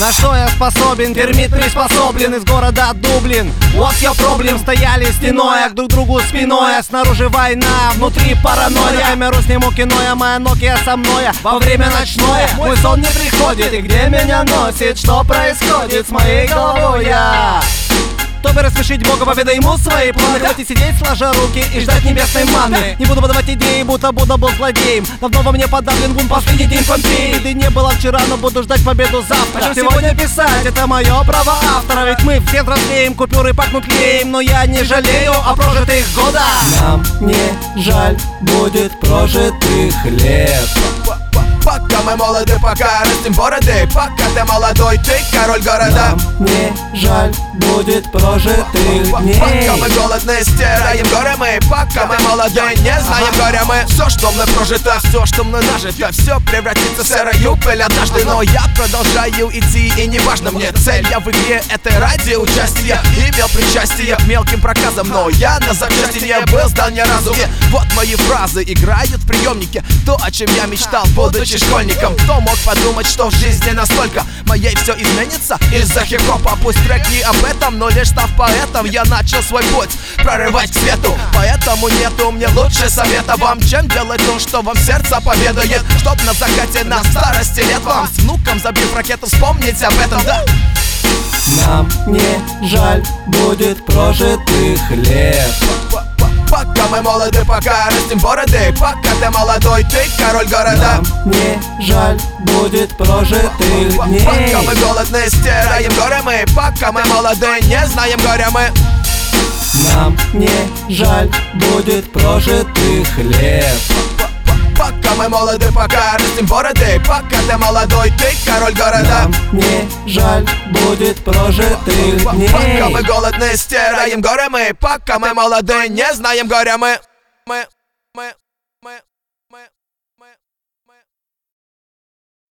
На что я способен? Термит приспособлен из города Дублин. What's your problem? Стояли стеной, друг другу спиной, а снаружи война, внутри паранойя. Камеру сниму кино, я моя Nokia со мной. Во время ночное мой сон не приходит. И где меня носит? Что происходит с моей головой? Чтобы рассмешить Бога, поведай ему свои планы. Хватит сидеть, сложа руки и ждать небесной манны. Не буду подавать идеи, будто Будда был злодеем. Давно во мне подавлен бунт, последний день Помпеи. Беды не было вчера, но буду ждать победу завтра. Хочу сегодня писать, это мое право автора. Ведь мы все взрослеем, купюры пахнут клеем. Но я не жалею о прожитых годах. Нам не жаль будет прожитых лет. Пока мы молоды, пока растим бороды. Пока ты молодой, ты король города. Нам не жаль будет прожитых дней. Пока мы голодные, стираем горы мы. Пока мы молоды, не знаем горя мы. Все, что мной прожито, все, что мной нажито, все превратится в серую пыль однажды. Но я продолжаю идти, и не важно мне цель. Я в игре этой ради участия имел причастие к мелким проказам. Но я на запчасти не был сдан ни разу. И вот мои фразы играют в приемнике. То, о чем я мечтал, будучи школьником. Кто мог подумать, что в жизни настолько моей все изменится из-за хип-хопа? Пусть трек не об этом, но лишь став поэтом, я начал свой путь прорывать к свету. Поэтому нету мне лучше совета вам, чем делать то, что вам сердце поведает. Чтоб на закате на старости лет вам с внуком, забив ракету, вспомнить об этом, да. Нам не жаль будет прожитых лет. Пока мы молоды, пока растим бороды. Пока ты молодой, ты король города. Нам не жаль будет прожитых дней. Пока мы голодные, стираем горы мы. Пока мы молоды, не знаем горя мы. Нам не жаль будет прожитых лет. Пока мы молоды, пока растим бороды. Пока ты молодой, ты король города. Нам не жаль будет прожитых дней. Пока мы голодные, стираем горы мы. Пока мы молоды, не знаем горя мы.